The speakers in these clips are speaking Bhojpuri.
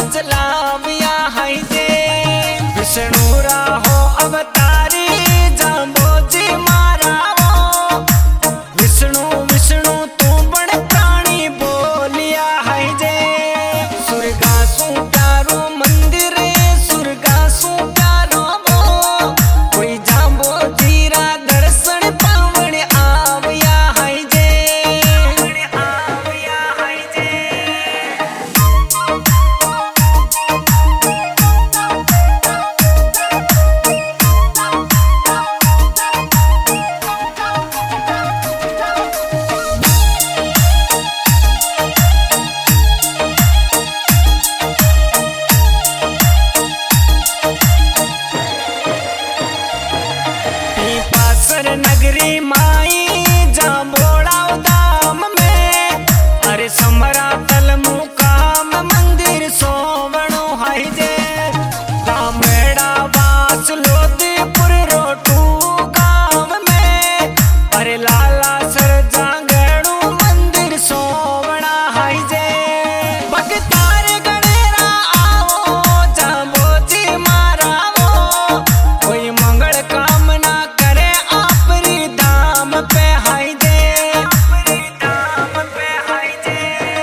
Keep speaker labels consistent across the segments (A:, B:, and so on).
A: चलाविया हाय जे विष्णु राहो अवतारी जाम्बो जी मारावो विष्णु विष्णु तू बड़ प्राणी बोलिया हाय जे सुरगा सु प्यारो मंदिर सुरगा सु प्यारो वो कोई जाम्बो जीरा दर्शन पावण आवया हाय जे आवया हाय जे नगरी माई जाम्बोड़ा धाम में अरे समरा तल मुकाम मंदिर सोवणो हाय जे रामेड़ा वास लोधीपुर रोटू गांव में अरे लाला सर जांगणु मंदिर सोवणा हाय जे भगतार गणेरा आओ जाम्बो जी मारावो कोई मंगल कामना पे हाय जे दाम पे हाय जे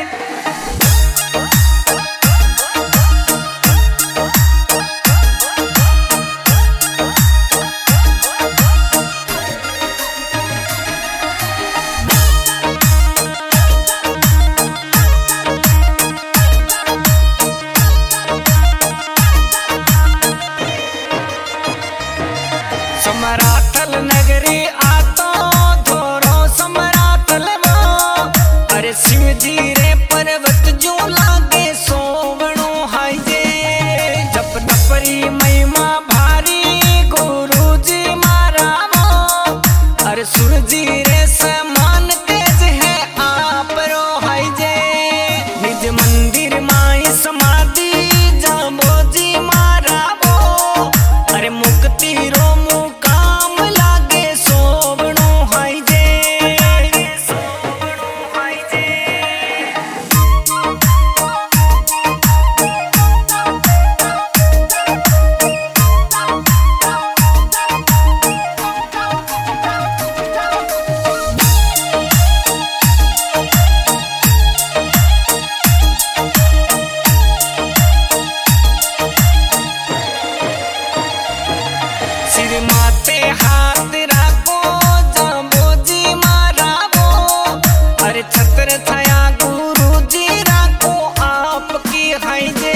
A: समराथल नगरी आतो धोरो समराथल वो अरे शिव जी रे पर्वत जो लागे सोवणो हाय जे जप तपरी महिमा भारी गुरु जी मारावो अरे सुर जी रे समान तेज है आप रो हाय जे निज मंदिर माई समाधि जाम्बो जी मारावो अरे मुक्ति रो मुकाम लागे सोवणो हाय जे सोवणो हाय जे सिर माते हाथ राखो जाम्बो जी मारावो अरे छत्र छाया गुरु जी राखो आपकी हाय जे